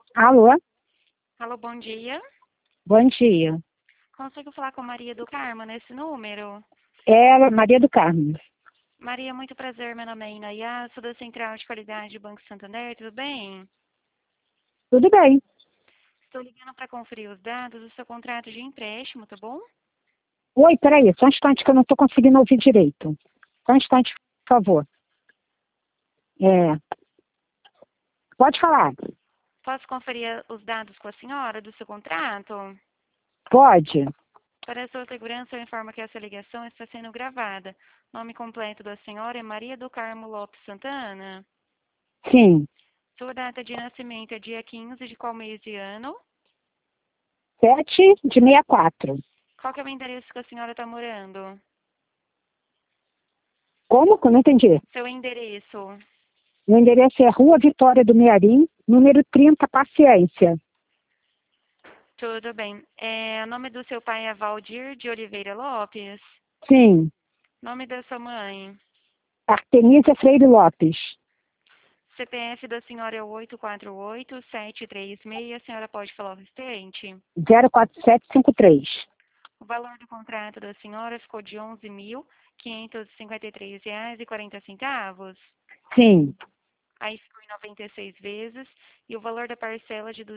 Alô? Alô, bom dia. Bom dia. Consigo falar com Maria do Carmo nesse número? É Maria do Carmo. Maria, muito prazer. Meu nome é Inaya, sou da Central de Qualidade do Banco Santander, tudo bem? Tudo bem. Estou ligando para conferir os dados do seu contrato de empréstimo, tá bom? Oi, peraí, só um instante que eu não estou conseguindo ouvir direito. Só um instante, por favor. É, pode falar. Posso conferir os dados com a senhora do seu contrato? Pode. Para a sua segurança, eu informo que essa ligação está sendo gravada. Nome completo da senhora é Maria do Carmo Lopes Santana. Sim. Sua data de nascimento é dia 15 de qual mês e ano? 7 de 64. Qual que é o endereço que a senhora está morando? Como? Que eu não entendi. Seu endereço. O endereço é Rua Vitória do Mearim, número 30, Paciência. Tudo bem. O nome do seu pai é Valdir de Oliveira Lopes? Sim. Nome da sua mãe? Artenísia Freire Lopes. CPF da senhora é o 848-736. A senhora pode falar o restante? 04753. O valor do contrato da senhora ficou de R$ 11.553,40. Sim. Aí ficou em 96 vezes. E o valor da parcela de R$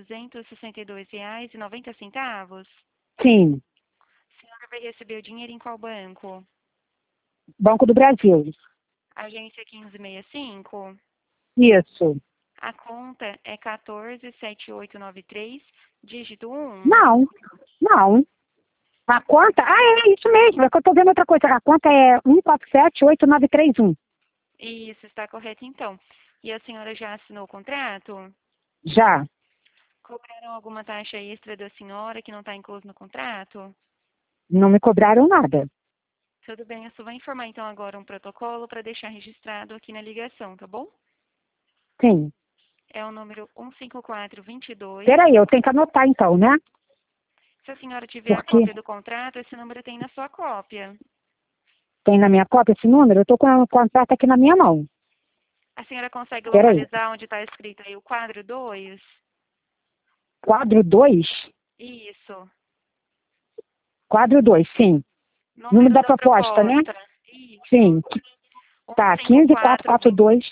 262,90. Sim. A senhora vai receber o dinheiro em qual banco? Banco do Brasil. Agência 1565. Isso. A conta é 147893, dígito 1. Não. Não. A conta? Ah, é isso mesmo. É que eu estou vendo outra coisa. A conta é 1478931. Isso, está correto então. E a senhora já assinou o contrato? Já. Cobraram alguma taxa extra da senhora que não está incluso no contrato? Não me cobraram nada. Tudo bem, eu só vou informar então agora um protocolo para deixar registrado aqui na ligação, tá bom? Sim. É o número 15422. Peraí, eu tenho que anotar então, né? Se a senhora tiver a Porque cópia do contrato, esse número tem na sua cópia. tem na minha cópia esse número. Eu estou com o contrato aqui na minha mão. A senhora consegue Peraí. localizar onde está escrito aí o quadro 2? Quadro 2. Isso. Quadro 2, sim. Número Número da da proposta, né? proposta. Isso. Sim. Tá, 15420, 15442.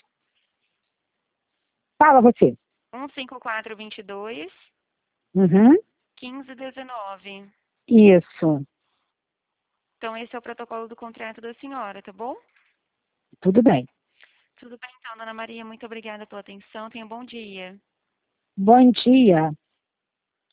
Fala você. 15422 Uhum. 1519. Isso. Então, esse é o protocolo do contrato da senhora, tá bom? Tudo bem. Tudo bem, então, dona Maria. Muito obrigada pela atenção. Tenha um bom dia. Bom dia.